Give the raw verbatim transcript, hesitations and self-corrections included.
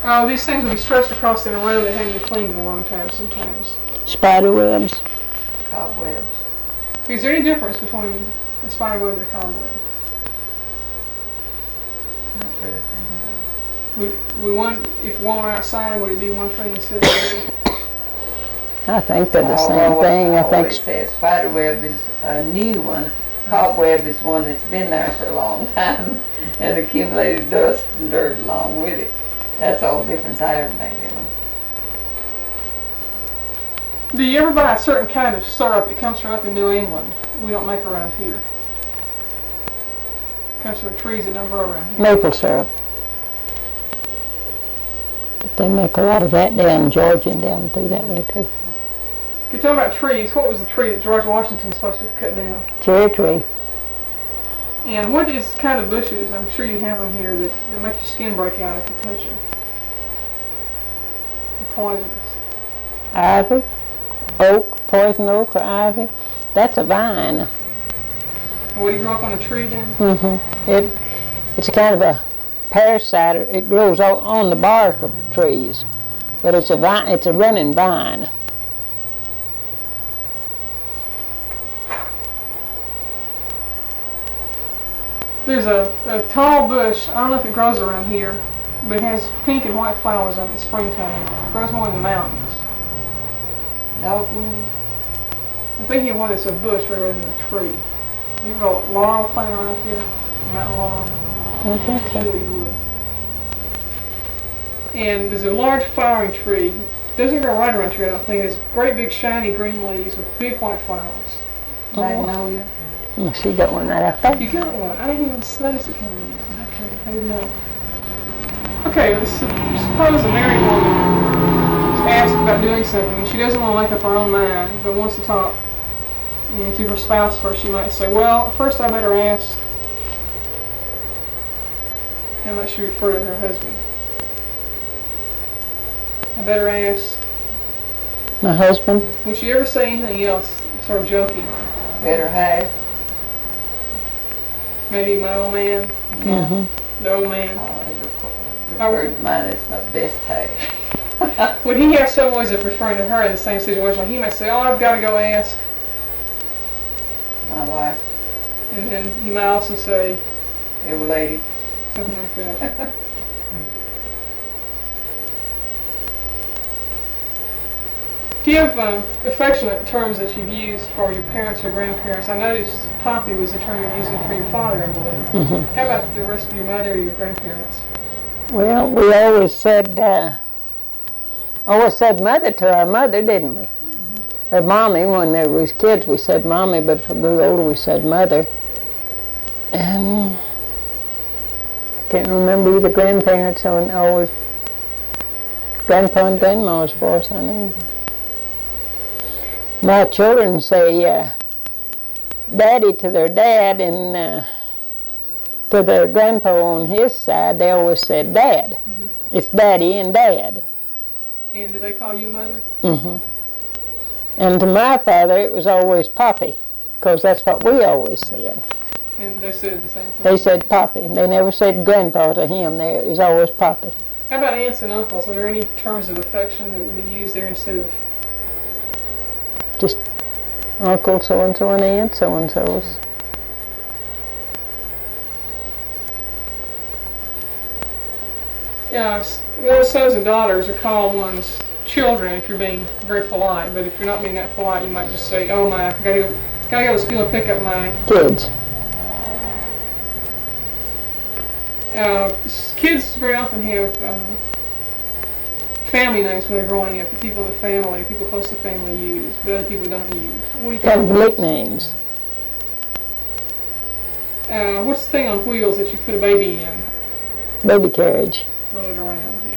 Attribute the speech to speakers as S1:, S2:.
S1: Oh, these things will be stretched across in a room that haven't been cleaned in a long time sometimes.
S2: Spider webs.
S3: Cobwebs.
S1: Is there any difference between a spider web and a cobweb?
S3: I don't really think so.
S1: Would, would one, if one were outside, would it be one thing instead of the other?
S2: I think they're the
S3: Oh,
S2: same
S3: well,
S2: thing. I think.
S3: always says spider web is a new one. Cobweb is one that's been there for a long time and accumulated dust and dirt along with it. That's all the difference I ever made in them.
S1: Do you ever buy a certain kind of syrup that comes from up in New England? We don't make around here. It comes from trees that don't grow around here.
S2: Maple syrup. But they make a lot of that down in Georgia and down through that way too.
S1: You're talking about trees. What was the tree that George Washington's supposed to cut down?
S2: Cherry tree.
S1: And what is kind of bushes? I'm sure you have them here that, that make your skin break out if you touch them. They're poisonous.
S2: Ivy. Oak, poison oak or ivy. That's a vine.
S1: And would you grow up on a tree then?
S2: Mm-hmm. It, it's a kind of a parasite. It grows on, on the bark of trees, but it's a vine. It's a running vine.
S1: There's a, a tall bush. I don't know if it grows around here, but it has pink and white flowers on it in springtime. It grows more in the mountains.
S3: Dogwood.
S1: I'm thinking of one that's a bush rather than a tree. You have a laurel plant around here? Mountain laurel?
S2: I think so.
S1: Sure you would. And there's a large flowering tree. It doesn't grow right around here, I don't think. It's great big shiny green leaves with big white flowers.
S3: Magnolia.
S2: Oh, she got one right out there.
S1: You got one. I didn't even notice it coming in. Okay, I didn't know. Okay, let's suppose a married woman is asked about doing something and she doesn't want to make up her own mind, but wants to talk you know, to her spouse first. She might say, well, first I better ask how much she refer to her husband. I better ask.
S2: My husband.
S1: Would she ever say anything else, sort of joking?
S3: Better have.
S1: Maybe my old man,
S2: Mm-hmm.
S1: the old man.
S3: Oh, I referred to mine as my best half.
S1: Would he have some ways of referring to her in the same situation? Like he might say, oh, I've got to go ask.
S3: My wife.
S1: And then he might also say,
S3: The old lady.
S1: something like that. Do you have um, affectionate terms that you've used for your parents or grandparents? I noticed Poppy was the term you're using for your father, I believe.
S2: Mm-hmm.
S1: How about the rest of your mother or your grandparents?
S2: Well, we always said, uh, always said mother to our mother, didn't we? Mm-hmm. Or mommy. When there was kids, we said mommy, but as we grew older, we said mother. And I can't remember either grandparents. I was always grandpa and grandma as far as I knew. My children say uh, daddy to their dad, and uh, to their grandpa on his side, they always said dad. Mm-hmm. It's daddy and dad.
S1: And do they call you mother?
S2: Mm-hmm. And to my father, it was always Poppy, because that's what we always said.
S1: And they said the same thing?
S2: They said Poppy. They never said grandpa to him. They, it was always Poppy.
S1: How about aunts and uncles? Are there any terms of affection that would be used there instead of...
S2: Just uncle so-and-so and aunt so-and-so's.
S1: Yeah, one's sons and daughters are called one's children if you're being very polite, but if you're not being that polite, you might just say, oh my, I gotta go, gotta go to school and pick up my...
S2: Kids.
S1: Uh, kids very often have uh, family names when they're growing up. The people in the family, people close to the family use, but other people don't use. What do you
S2: Kind of
S1: think?
S2: nicknames.
S1: Uh, what's the thing on wheels that you put a baby in?
S2: Baby carriage.
S1: Roll it around.